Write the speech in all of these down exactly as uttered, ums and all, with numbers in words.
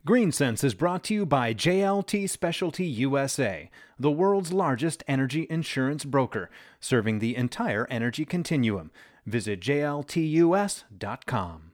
GreenSense is brought to you by J L T Specialty U S A, the world's largest energy insurance broker, serving the entire energy continuum. Visit J L T U S dot com.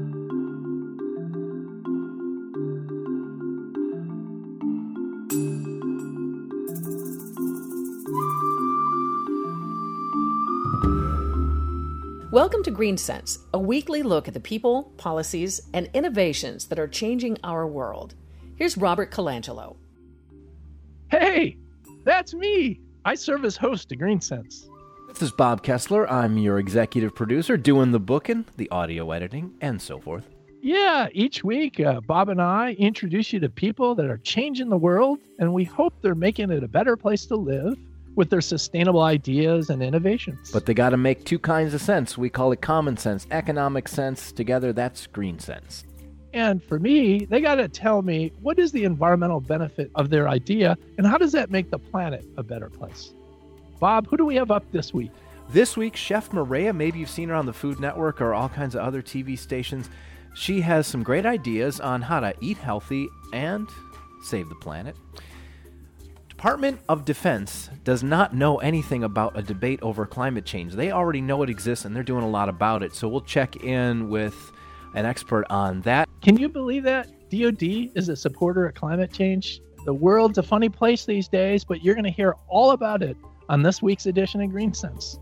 Welcome to GreenSense, a weekly look at the people, policies, and innovations that are changing our world. Here's Robert Colangelo. Hey, that's me. I serve as host to GreenSense. This is Bob Kessler. I'm your executive producer, doing the booking, the audio editing, and so forth. Yeah, each week, uh, Bob and I introduce you to people that are changing the world, and we hope they're making it a better place to live with their sustainable ideas and innovations. But they got to make two kinds of sense. We call it common sense, economic sense. Together, that's green sense. And for me, they got to tell me, what is the environmental benefit of their idea, and how does that make the planet a better place? Bob, who do we have up this week? This week, Chef Maria. Maybe you've seen her on the Food Network or all kinds of other T V stations. She has some great ideas on how to eat healthy and save the planet. Department of Defense does not know anything about a debate over climate change. They already know it exists, and they're doing a lot about it. So we'll check in with an expert on that. Can you believe that? D O D is a supporter of climate change. The world's a funny place these days, but you're going to hear all about it on this week's edition of GreenSense.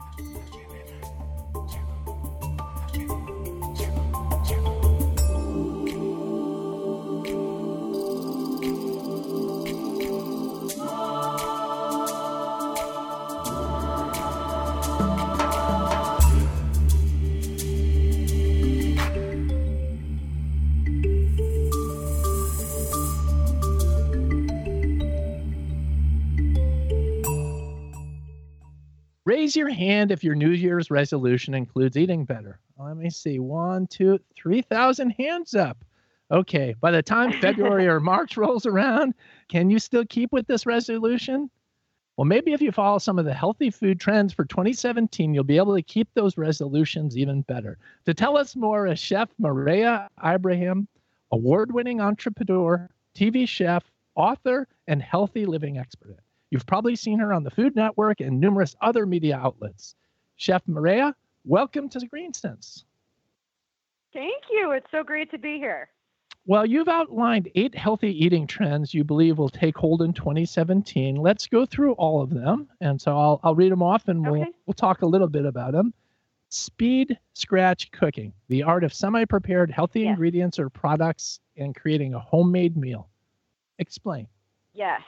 Raise your hand if your New Year's resolution includes eating better. Let me see. One, two, three thousand hands up. Okay. By the time February or March rolls around, can you still keep with this resolution? Well, maybe if you follow some of the healthy food trends for twenty seventeen, you'll be able to keep those resolutions even better. To tell us more is Chef Maria Ibrahim, award-winning entrepreneur, T V chef, author, and healthy living expert. You've probably seen her on the Food Network and numerous other media outlets. Chef Maria, welcome to the GreenSense. Thank you. It's so great to be here. Well, you've outlined eight healthy eating trends you believe will take hold in twenty seventeen. Let's go through all of them. And so I'll, I'll read them off and we'll, Okay. we'll talk a little bit about them. Speed scratch cooking, the art of semi-prepared healthy Yes. ingredients or products and creating a homemade meal. Explain. Yes.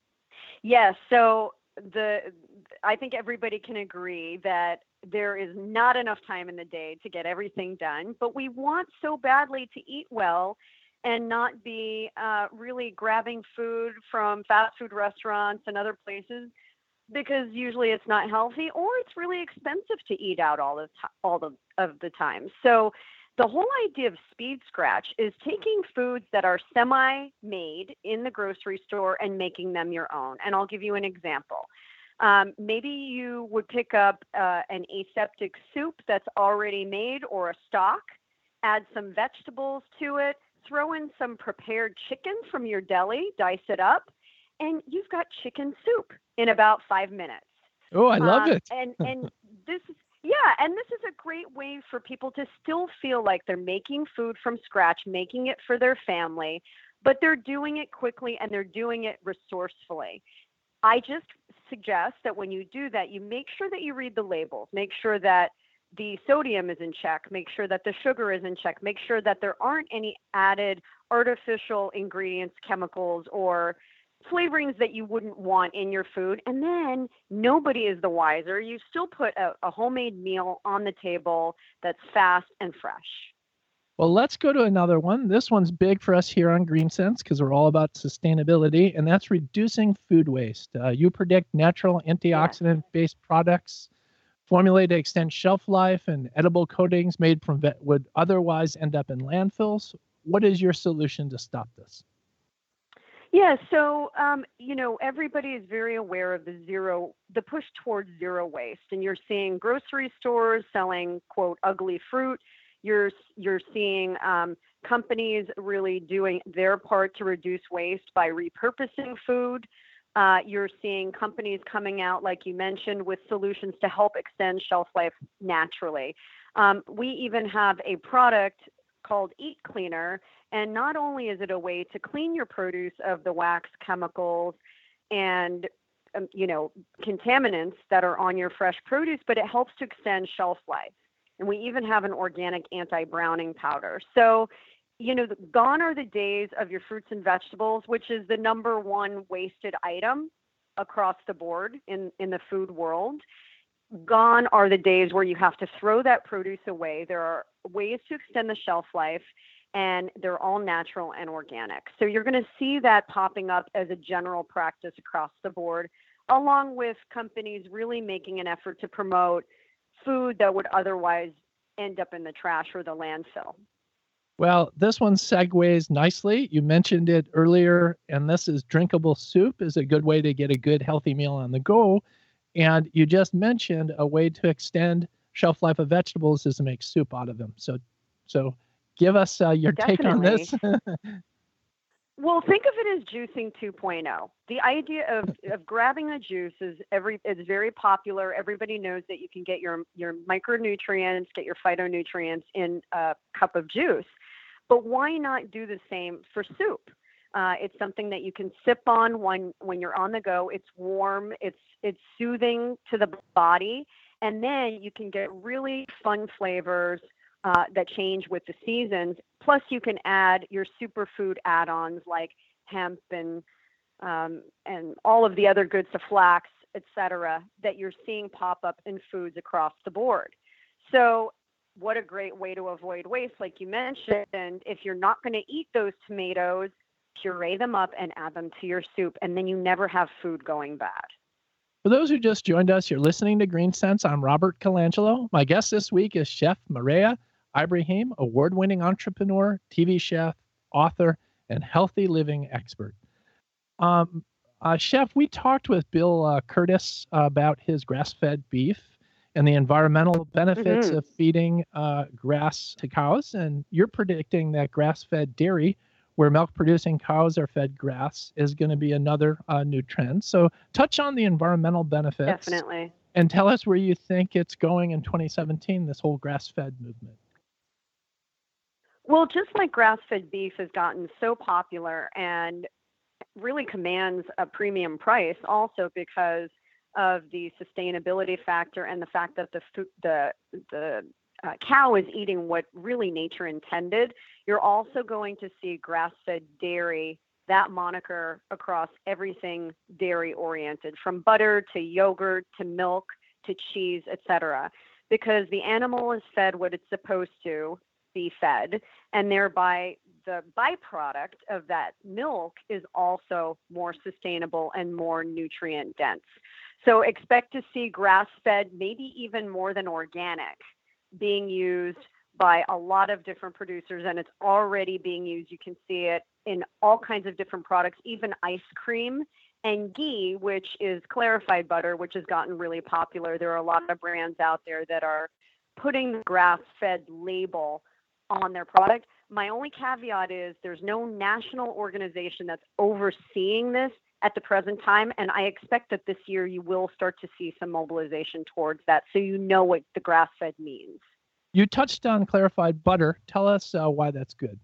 Yes. So the I think everybody can agree that there is not enough time in the day to get everything done, but we want so badly to eat well and not be uh, really grabbing food from fast food restaurants and other places because usually it's not healthy or it's really expensive to eat out all the ti- all the, of the time. So the whole idea of speed scratch is taking foods that are semi-made in the grocery store and making them your own. And I'll give you an example. Um, maybe you would pick up uh, an aseptic soup that's already made or a stock, add some vegetables to it, throw in some prepared chicken from your deli, dice it up, and you've got chicken soup in about five minutes. Oh, I love Um, it. And and this is yeah, and this is a great way for people to still feel like they're making food from scratch, making it for their family, but they're doing it quickly and they're doing it resourcefully. I just suggest that when you do that, you make sure that you read the labels, make sure that the sodium is in check, make sure that the sugar is in check, make sure that there aren't any added artificial ingredients, chemicals, or flavorings that you wouldn't want in your food. And then nobody is the wiser. You still put a, a homemade meal on the table that's fast and fresh. Well, let's go to another one. This one's big for us here on GreenSense because we're all about sustainability, and that's reducing food waste. Uh, you predict natural antioxidant-based products formulated to extend shelf life and edible coatings made from vet would otherwise end up in landfills. What is your solution to stop this? Yeah, so um, you know, everybody is very aware of the zero, the push towards zero waste, and you're seeing grocery stores selling quote ugly fruit. You're you're seeing um, companies really doing their part to reduce waste by repurposing food. Uh, you're seeing companies coming out, like you mentioned, with solutions to help extend shelf life naturally. Um, we even have a product called Eat Cleaner, and not only is it a way to clean your produce of the wax, chemicals, and um, you know, contaminants that are on your fresh produce, but it helps to extend shelf life. And we even have an organic anti-browning powder. So, you know, gone are the days of your fruits and vegetables, which is the number one wasted item across the board in, in the food world. Gone are the days where you have to throw that produce away. There are ways to extend the shelf life, and they're all natural and organic. So you're going to see that popping up as a general practice across the board, along with companies really making an effort to promote food that would otherwise end up in the trash or the landfill. Well, this one segues nicely. You mentioned it earlier, and this is drinkable soup is a good way to get a good healthy meal on the go. And you just mentioned a way to extend shelf life of vegetables is to make soup out of them. So, so give us uh, your Definitely. take on this. Well, think of it as juicing two point oh. The idea of, of grabbing a juice is every is very popular. Everybody knows that you can get your your micronutrients, get your phytonutrients in a cup of juice. But why not do the same for soup? Uh, it's something that you can sip on when when you're on the go. It's warm. It's it's soothing to the body, and then you can get really fun flavors Uh, that change with the seasons. Plus, you can add your superfood add-ons like hemp and um, and all of the other goods, the flax, et cetera, that you're seeing pop up in foods across the board. So what a great way to avoid waste, like you mentioned. If you're not going to eat those tomatoes, puree them up and add them to your soup, and then you never have food going bad. For those who just joined us, you're listening to Green Sense. I'm Robert Colangelo. My guest this week is Chef Maria Ibrahim, award-winning entrepreneur, T V chef, author, and healthy living expert. Um, uh, Chef, we talked with Bill uh, Curtis uh, about his grass-fed beef and the environmental benefits Mm-hmm. of feeding uh, grass to cows, and you're predicting that grass-fed dairy, where milk-producing cows are fed grass, is going to be another uh, new trend. So touch on the environmental benefits. Definitely. And tell us where you think it's going in twenty seventeen, this whole grass-fed movement. Well, just like grass-fed beef has gotten so popular and really commands a premium price also because of the sustainability factor and the fact that the fu- the the uh, cow is eating what really nature intended, you're also going to see grass-fed dairy, that moniker, across everything dairy-oriented, from butter to yogurt to milk to cheese, et cetera, because the animal is fed what it's supposed to be fed, and thereby the byproduct of that milk is also more sustainable and more nutrient dense. So expect to see grass-fed, maybe even more than organic, being used by a lot of different producers, and it's already being used. You can see it in all kinds of different products, even ice cream and ghee, which is clarified butter, which has gotten really popular. There are a lot of brands out there that are putting the grass-fed label on their product. My only caveat is there's no national organization that's overseeing this at the present time, and I expect that this year you will start to see some mobilization towards that, so you know what the grass-fed means. You touched on clarified butter. Tell us uh, why that's good.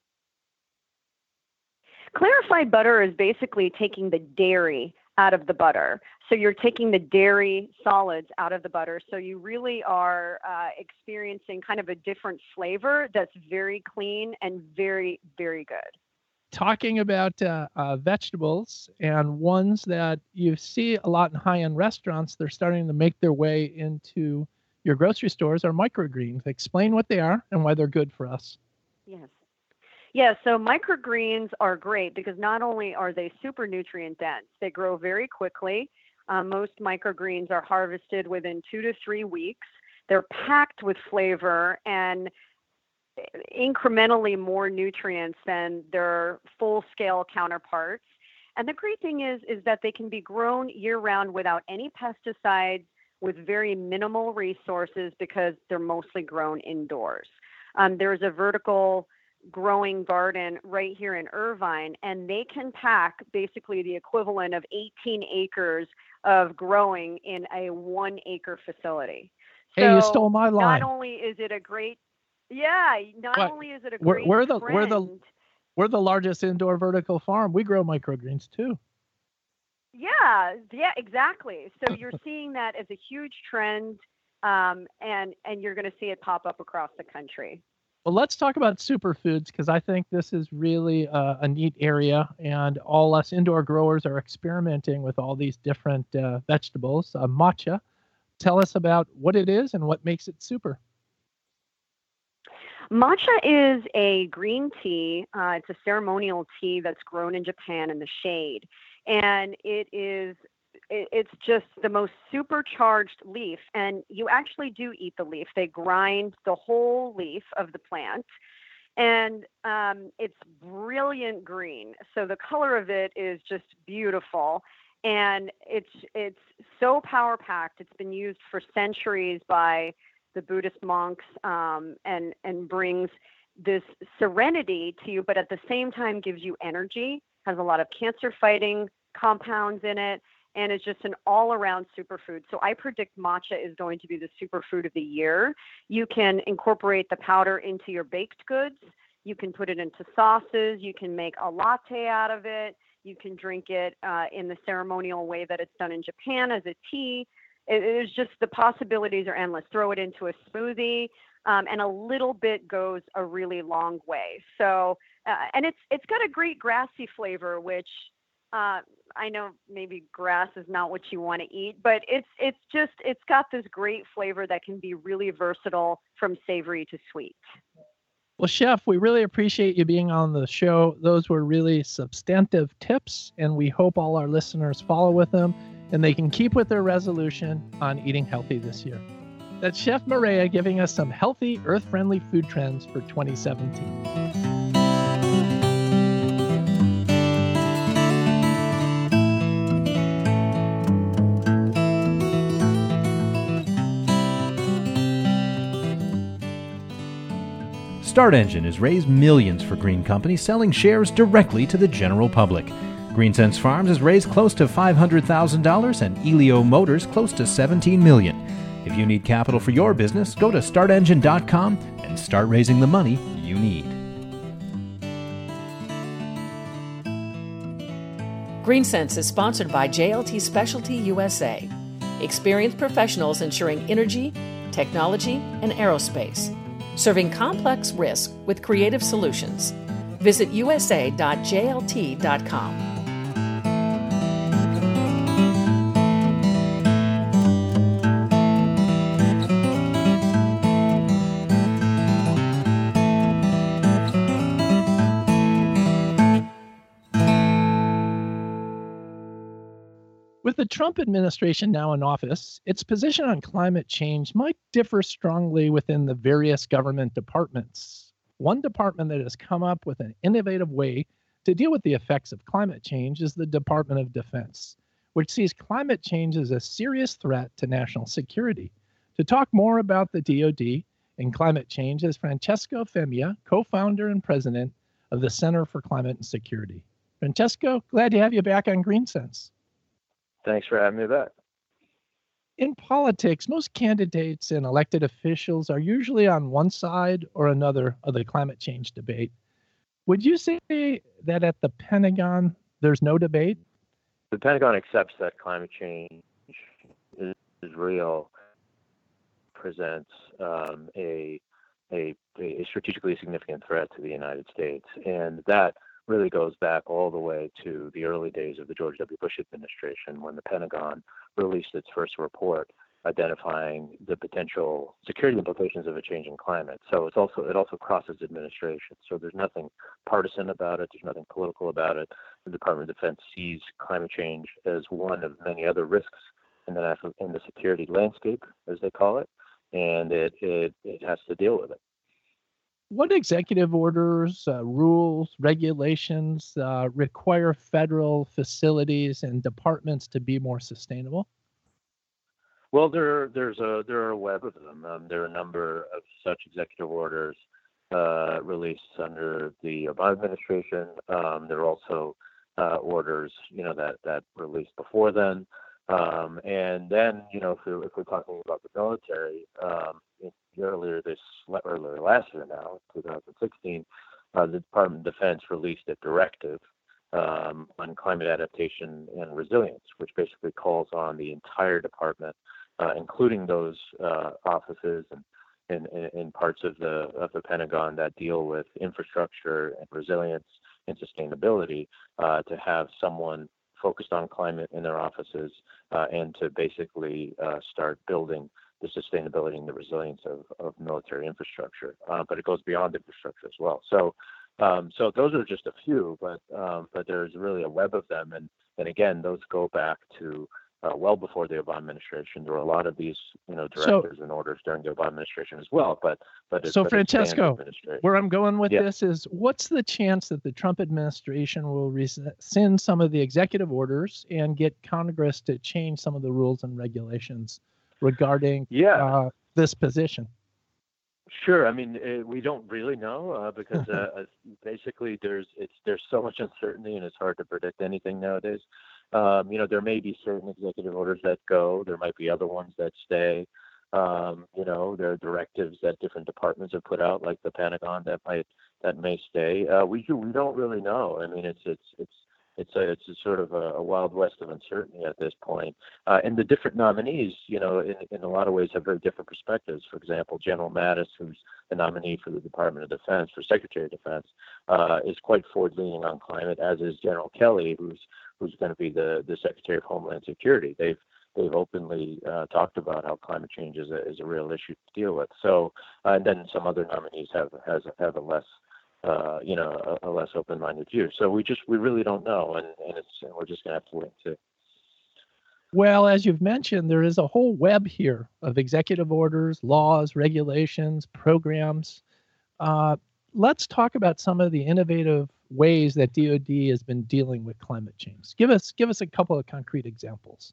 Clarified butter is basically taking the dairy out of the butter. So you're taking the dairy solids out of the butter. So you really are uh, experiencing kind of a different flavor that's very clean and very, very good. Talking about uh, uh, vegetables and ones that you see a lot in high-end restaurants, they're starting to make their way into your grocery stores are microgreens. Explain what they are and why they're good for us. Yes. Yeah, so microgreens are great because not only are they super nutrient dense, they grow very quickly. Uh, most microgreens are harvested within two to three weeks. They're packed with flavor and incrementally more nutrients than their full-scale counterparts. And the great thing is, is that they can be grown year-round without any pesticides, with very minimal resources because they're mostly grown indoors. Um, there's a vertical growing garden right here in Irvine, and they can pack basically the equivalent of eighteen acres of growing in a one acre facility. Hey, so you stole my line. Not only is it a great, yeah, not what? only is it a we're, great we're the trend, we're the we're the largest indoor vertical farm. We grow microgreens too. Yeah, yeah, exactly. So you're seeing that as a huge trend, um, and and you're going to see it pop up across the country. Well, let's talk about superfoods, because I think this is really a, a neat area, and all us indoor growers are experimenting with all these different uh, vegetables. Uh, matcha, tell us about what it is and what makes it super. Matcha is a green tea. Uh, it's a ceremonial tea that's grown in Japan in the shade. And it is, it, it's just the most supercharged leaf. And you actually do eat the leaf. They grind the whole leaf of the plant. And um, it's brilliant green. So the color of it is just beautiful. And it's, it's so power packed. It's been used for centuries by the Buddhist monks, um, and, and brings this serenity to you, but at the same time gives you energy, has a lot of cancer fighting compounds in it, and is just an all around superfood. So I predict matcha is going to be the superfood of the year. You can incorporate the powder into your baked goods. You can put it into sauces. You can make a latte out of it. You can drink it uh, in the ceremonial way that it's done in Japan as a tea. It's just, the possibilities are endless. Throw it into a smoothie, um, and a little bit goes a really long way. So, uh, and it's it's got a great grassy flavor, which uh, I know maybe grass is not what you want to eat, but it's it's just it's got this great flavor that can be really versatile from savory to sweet. Well, Chef, we really appreciate you being on the show. Those were really substantive tips, and we hope all our listeners follow with them, and they can keep with their resolution on eating healthy this year. That's Chef Maria giving us some healthy, earth-friendly food trends for twenty seventeen. Start Engine has raised millions for Green Company, selling shares directly to the general public. GreenSense Farms has raised close to five hundred thousand dollars and Elio Motors close to seventeen million dollars. If you need capital for your business, go to start engine dot com and start raising the money you need. GreenSense is sponsored by J L T Specialty U S A, experienced professionals ensuring energy, technology, and aerospace, serving complex risk with creative solutions. Visit u s a dot j l t dot com. With the Trump administration now in office, its position on climate change might differ strongly within the various government departments. One department that has come up with an innovative way to deal with the effects of climate change is the Department of Defense, which sees climate change as a serious threat to national security. To talk more about the D O D and climate change is Francesco Femia, co-founder and president of the Center for Climate and Security. Francesco, glad to have you back on GreenSense. Thanks for having me back. In politics, most candidates and elected officials are usually on one side or another of the climate change debate. Would you say that at the Pentagon, there's no debate? The Pentagon accepts that climate change is, is real, presents um, a, a, a strategically significant threat to the United States. And that really goes back all the way to the early days of the George W. Bush administration, when the Pentagon released its first report identifying the potential security implications of a changing climate. So it's also it also crosses administrations. So there's nothing partisan about it. There's nothing political about it. The Department of Defense sees climate change as one of many other risks in the national in the security landscape, as they call it, and it it, it has to deal with it. What executive orders, uh, rules, regulations uh, require federal facilities and departments to be more sustainable? Well, there there's a there are a web of them. Um, there are a number of such executive orders uh, released under the Obama administration. Um, there are also uh, orders, you know, that that released before then. Um, and then, you know, if we're, if we're talking about the military, um, earlier this earlier last year now, twenty sixteen, uh, the Department of Defense released a directive um, on climate adaptation and resilience, which basically calls on the entire department, uh, including those uh, offices and in, in parts of the of the Pentagon that deal with infrastructure and resilience and sustainability, uh, to have someone focused on climate in their offices, uh, and to basically uh, start building the sustainability and the resilience of, of military infrastructure. Uh, but it goes beyond infrastructure as well. So, um, so those are just a few, but um, but there's really a web of them, and and again, those go back to uh, well before the Obama administration. There were a lot of these, you know, directives so, and orders during the Obama administration as well. But but so but Francesco, where I'm going with yeah. this is, what's the chance that the Trump administration will rescind some of the executive orders and get Congress to change some of the rules and regulations regarding yeah. uh, this position? Sure. I mean, uh, we don't really know uh, because uh, basically there's it's there's so much uncertainty and it's hard to predict anything nowadays. Um, you know, there may be certain executive orders that go. There might be other ones that stay. Um, you know, there are directives that different departments have put out, like the Pentagon, that might that may stay. Uh, we we don't really know. I mean, it's it's it's it's a it's a sort of a, a wild west of uncertainty at this point. Uh, and the different nominees, you know, in, in a lot of ways have very different perspectives. For example, General Mattis, who's the nominee for the Department of Defense, for Secretary of Defense, uh, is quite forward-leaning on climate, as is General Kelly, who's who's going to be the, the Secretary of Homeland Security. They've they've openly uh, talked about how climate change is a, is a real issue to deal with. So, uh, and then some other nominees have has have a less Uh, you know, a, a less open-minded view. So we just, we really don't know, and, and it's, and we're just going to have to wait and see. Well, as you've mentioned, there is a whole web here of executive orders, laws, regulations, programs. Uh, let's talk about some of the innovative ways that D O D has been dealing with climate change. Give us, give us a couple of concrete examples.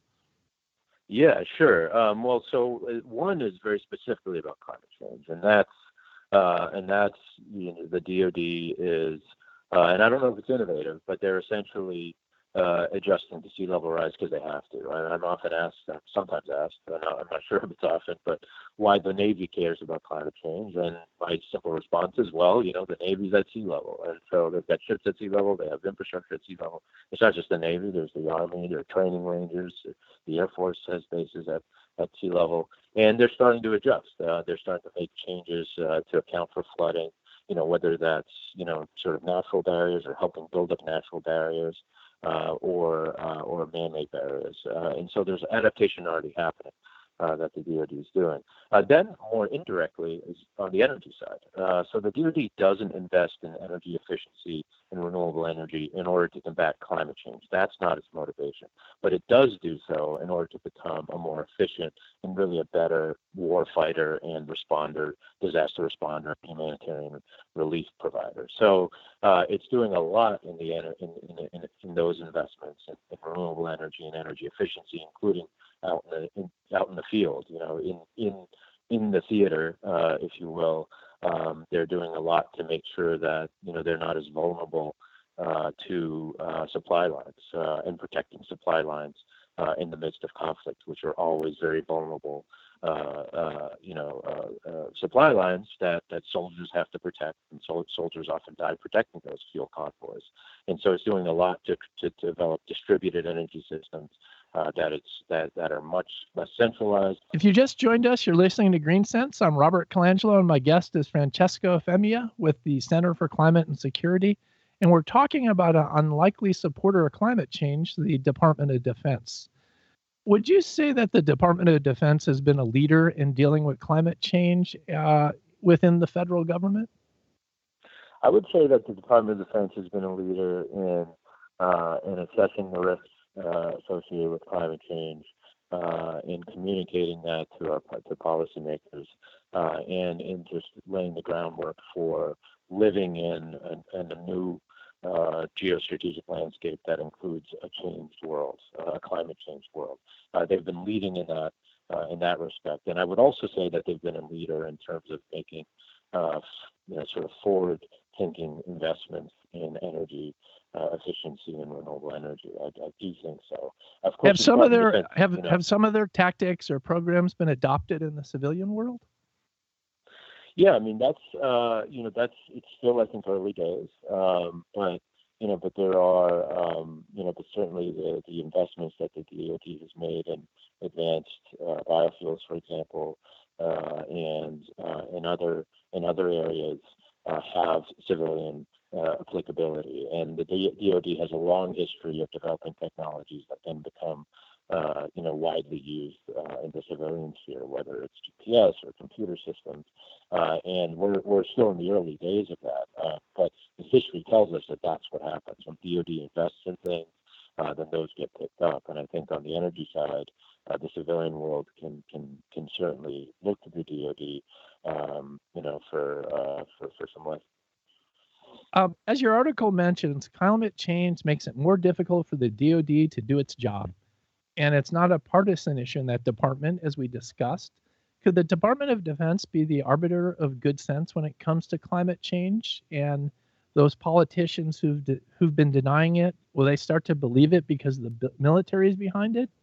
Yeah, sure. Um, well, so one is very specifically about climate change, and that's Uh, and that's, you know, the D O D is, uh, and I don't know if it's innovative, but they're essentially uh, adjusting to sea level rise because they have to. I, I'm often asked, I'm sometimes asked, I'm not, I'm not sure if it's often, but why the Navy cares about climate change. And my simple response is, well, you know, the Navy's at sea level. And so they've got ships at sea level, they have infrastructure at sea level. It's not just the Navy, there's the Army, there are training rangers, the Air Force has bases at at sea level, and they're starting to adjust. Uh, they're starting to make changes uh, to account for flooding, you know, whether that's, you know, sort of natural barriers or helping build up natural barriers uh, or uh, or man-made barriers. Uh, and so there's adaptation already happening uh, that the D O D is doing. Uh, then more indirectly is on the energy side. Uh, so the D O D doesn't invest in energy efficiency and renewable energy in order to combat climate change. That's not its motivation. But it does do so in order to become a more efficient and really a better war fighter and responder, disaster responder, humanitarian relief provider. So uh, it's doing a lot in the in, in, in, in those investments in, in renewable energy and energy efficiency, including out in the in, out in the field, you know, in in in the theater, uh, if you will. Um, they're doing a lot to make sure that, you know, they're not as vulnerable uh, to uh, supply lines uh, and protecting supply lines uh, in the midst of conflict, which are always very vulnerable, uh, uh, you know, uh, uh, supply lines that, that soldiers have to protect, and so soldiers often die protecting those fuel convoys. And so it's doing a lot to, to, to develop distributed energy systems Uh, that it's that that are much less centralized. If you just joined us, you're listening to Green Sense. I'm Robert Colangelo, and my guest is Francesco Femia with the Center for Climate and Security, and we're talking about an unlikely supporter of climate change, the Department of Defense. Would you say that the Department of Defense has been a leader in dealing with climate change uh, within the federal government? I would say that the Department of Defense has been a leader in uh, in assessing the risks Uh, associated with climate change, uh, in communicating that to our to policymakers, uh, and in just laying the groundwork for living in, in, in a new uh, geostrategic landscape that includes a changed world, uh, a climate changed world. Uh, they've been leading in that uh, in that respect, and I would also say that they've been a leader in terms of making uh, you know, sort of forward-thinking investments in energy uh, efficiency and renewable energy. I, I do think so. Of course, have some of their defense, have you know, have some of their tactics or programs been adopted in the civilian world? Yeah, I mean that's uh, you know that's it's still I think early days, um, but you know but there are um, you know but certainly the, the investments that the D O D has made in advanced uh, biofuels, for example, uh, and uh, in other in other areas uh, have civilian uh, applicability, and the D O D has a long history of developing technologies that then become uh, you know widely used uh, in the civilian sphere, whether it's G P S or computer systems. Uh, and we're we're still in the early days of that, uh, but the history tells us that that's what happens when D O D invests in things. Uh, then those get picked up, and I think on the energy side, uh, the civilian world can can can certainly look to the D O D, um, you know, for uh, for for some lessons. Um, as your article mentions, climate change makes it more difficult for the D O D to do its job, and it's not a partisan issue in that department, as we discussed. Could the Department of Defense be the arbiter of good sense when it comes to climate change? And those politicians who've de- who've been denying it, will they start to believe it because the b- military is behind it?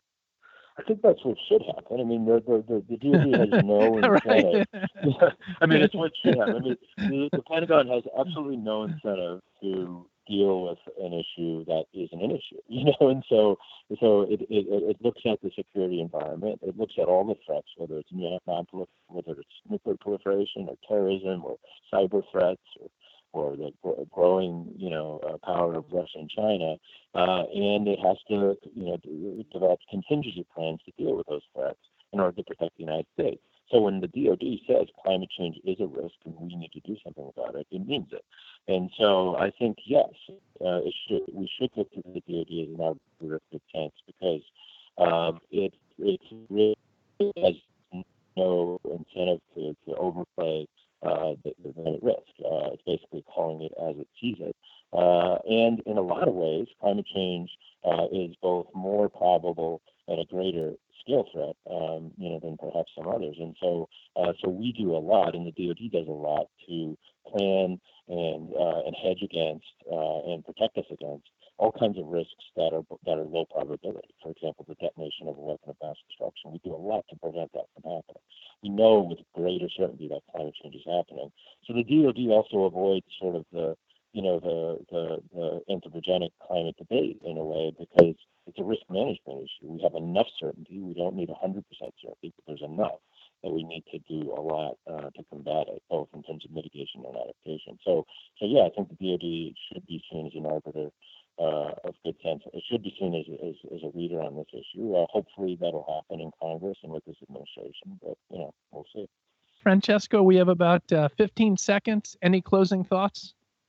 I think that's what should happen. I mean, the the, the, the D O D has no incentive. I mean, it's what should happen. I mean, the, the Pentagon has absolutely no incentive to deal with an issue that isn't an issue, you know. And so, so it, it it looks at the security environment. It looks at all the threats, whether it's non-proliferation, whether it's nuclear proliferation or terrorism or cyber threats or or the growing, you know, uh, power of Russia and China, uh, and it has to, you know, develop contingency plans to deal with those threats in order to protect the United States. So when the D O D says climate change is a risk and we need to do something about it, it means it. And so I think, yes, uh, it should, we should look to the D O D as an arbiter of good sense because um, it, it really has no incentive to, to overplay Uh, the, the risk. Uh, it's basically calling it as it sees it. Uh, and in a lot of ways, climate change uh, is both more probable and a greater scale threat, um, you know, than perhaps some others. And so, uh, so we do a lot, and the D O D does a lot to plan and uh, and hedge against uh, and protect us against all kinds of risks that are that are low probability. For example, the detonation of a weapon of mass destruction. We do a lot to prevent that from happening. We know with greater certainty that climate change is happening. So the D O D also avoids sort of the, you know, the the, the anthropogenic climate debate in a way because it's a risk management issue. We have enough certainty. We don't need one hundred percent certainty, but there's enough that we need to do a lot uh, to combat it, both in terms of mitigation and adaptation. So, so yeah, I think the D O D should be seen as an arbiter uh, of good sense. It should be seen as, as, as a leader on this issue. Uh, hopefully that'll happen in Congress and with this administration, but, you know, we'll see. Francesco, we have about uh, fifteen seconds. Any closing thoughts?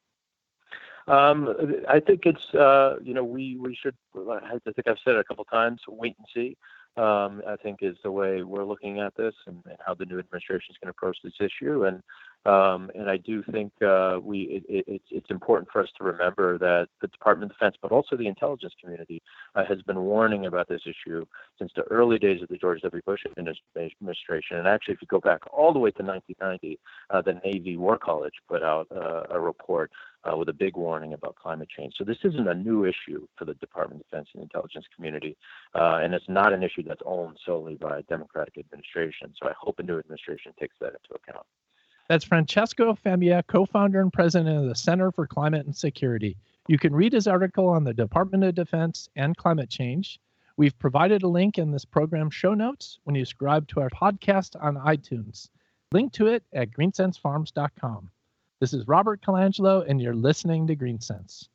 Um, I think it's, uh, you know, we, we should, I think I've said it a couple times, wait and see. Um, I think is the way we're looking at this and, and how the new administration is going to approach this issue. And um, and I do think uh, we it, it, it's it's important for us to remember that the Department of Defense, but also the intelligence community, uh, has been warning about this issue since the early days of the George W. Bush administration. And actually, if you go back all the way to nineteen ninety, uh, the Navy War College put out uh, a report Uh, with a big warning about climate change. So this isn't a new issue for the Department of Defense and intelligence community, uh, and it's not an issue that's owned solely by a Democratic administration. So I hope a new administration takes that into account. That's Francesco Fambia, co-founder and president of the Center for Climate and Security. You can read his article on the Department of Defense and climate change. We've provided a link in this program show notes when you subscribe to our podcast on iTunes. Link to it at green sense farms dot com. This is Robert Colangelo, and you're listening to Green Sense.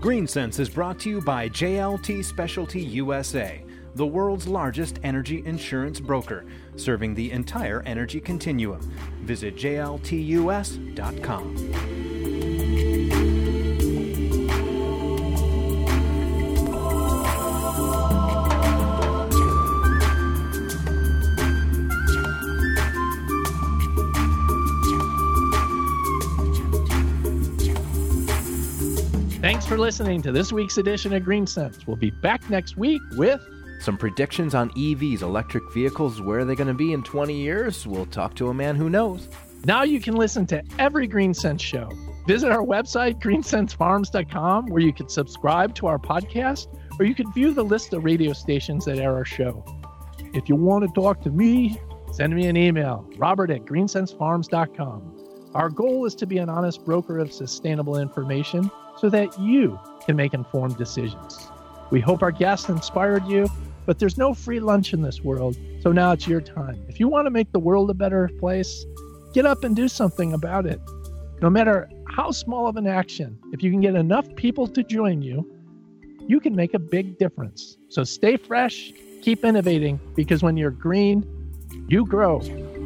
GreenSense is brought to you by J L T Specialty U S A, the world's largest energy insurance broker, serving the entire energy continuum. Visit J L T U S dot com. Thanks for listening to this week's edition of GreenSense. We'll be back next week with some predictions on E Vs, electric vehicles. Where are they going to be in twenty years? We'll talk to a man who knows. Now you can listen to every GreenSense show. Visit our website, green sense farms dot com, where you can subscribe to our podcast, or you can view the list of radio stations that air our show. If you want to talk to me, send me an email, robert at green sense farms dot com. Our goal is to be an honest broker of sustainable information so that you can make informed decisions. We hope our guests inspired you, but there's no free lunch in this world, so now it's your time. If you want to make the world a better place, get up and do something about it. No matter how small of an action, if you can get enough people to join you, you can make a big difference. So stay fresh, keep innovating, because when you're green, you grow.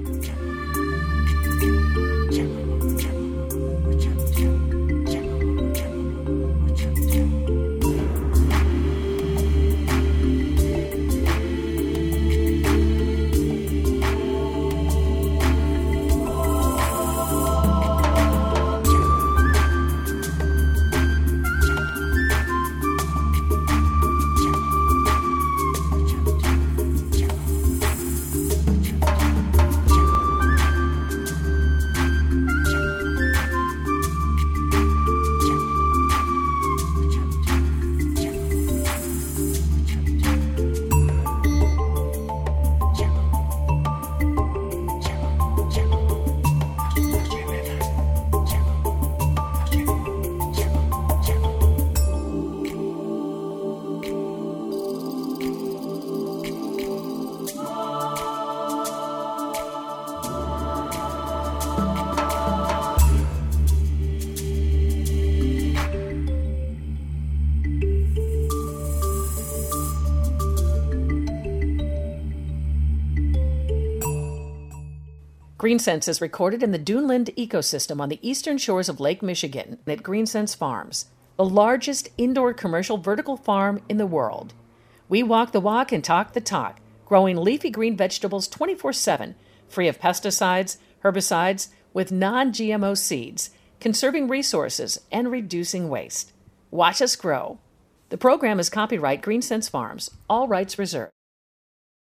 GreenSense is recorded in the Duneland ecosystem on the eastern shores of Lake Michigan at GreenSense Farms, the largest indoor commercial vertical farm in the world. We walk the walk and talk the talk, growing leafy green vegetables twenty-four seven, free of pesticides, herbicides, with non-G M O seeds, conserving resources and reducing waste. Watch us grow. The program is copyright GreenSense Farms, all rights reserved.